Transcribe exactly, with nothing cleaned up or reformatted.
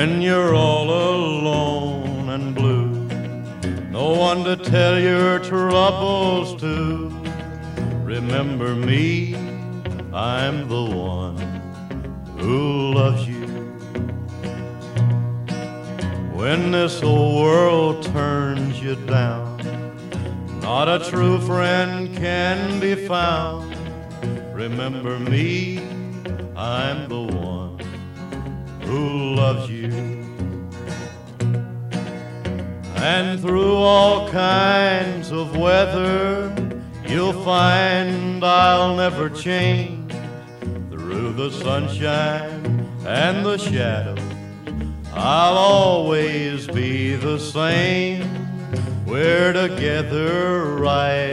when you're all alone and blue. No one to tell your troubles to. Remember me, I'm the one who loves you. When this old world turns you down, not a true friend can be found. Remember me, I'm the one who loves you. And through all kinds of weather, you'll find I'll never change. Through the sunshine and the shadows, I'll always be the same. We're together right